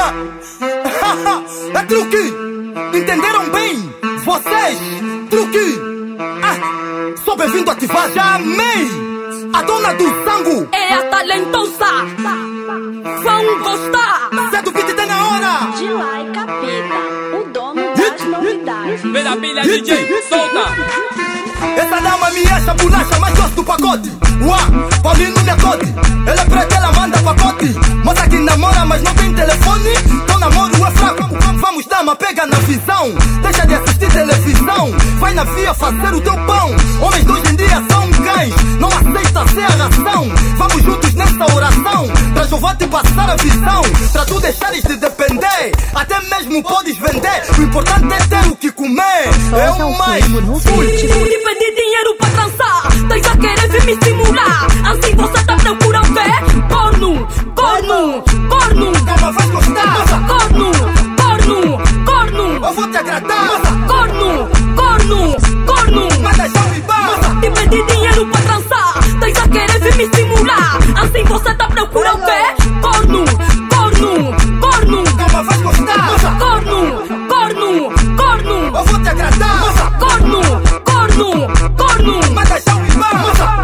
É truque! Entenderam bem? Vocês, truque! Sou bem-vindo a ativar. Já amei! A dona do sangue é a talentosa. Vão gostar. Zé do beat tem na hora. Dilai Capeta, o dono das novidades. Vem da pilha, DJ, solta. Essa dama me acha bolacha mais doce do pacote. Paulino Necote. Ela é preta, ela manda pacote. Moça que namora, mas não tem telefone. Teu namoro é fraco. Vamos dama, pega na visão. Deixa de assistir televisão. Vai na via fazer o teu pão. Homens de hoje em dia são cães. Não aceita ser a ração. Vamos juntos nessa oração. Pra Jeová te passar a visão. Pra tu deixares de depender. Até mesmo podes vender. O importante é ter o que comer. É o mais. Te pedi dinheiro pra trançar. Tens a querer vir me estimular. Assim você tá procurando o quê? Corno, corno, corno. Calma, vais gostar. Corno, corno, corno. Eu vou te agradar. Corno, corno, corno. Manda já me basta. Te pedi dinheiro pra trançar. Tens a querer vir me estimular. Assim você tá procurando o quê? Corno, corno, corno. Calma, vais gostar. Corno, corno, corno. Eu vou te agradar. Corno, corno, corno. Manda já me basta.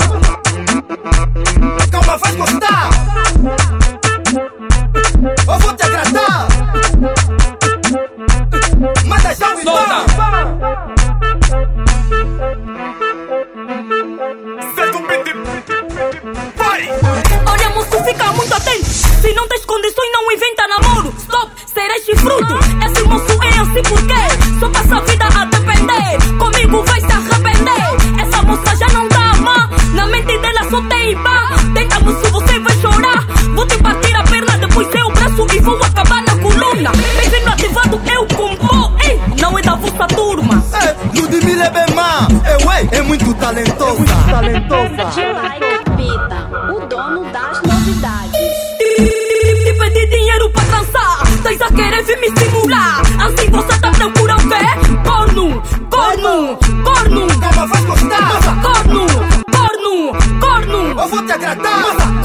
Calma, vais gostar. Eu vou te agradar. Manda já me basta. Olha, moço, fica muito atento. Se não tens condições, não inventa namoro. Stop, serás chifrudo. Esse moço é assim porque só passa a vida a depender. Comigo vai se arrepender. Essa moça já não dá má. Na mente dela só tem ibá. Tenta, moço, você vai chorar. Vou te partir a perna, depois seu braço e vou acabar na coluna. Bem-vindo ativado, eu compô. Ei, não é da vossa turma. Ludmilla é bem má. É muito talentosa. Dilai Capeta, o dono das novidades. Te pedi dinheiro pra trançar. Tens a querer vir me estimular. Assim você tá procurando o quê? Corno, corno, corno. Calma, vais gostar. Corno, corno, corno. Eu vou te agradar.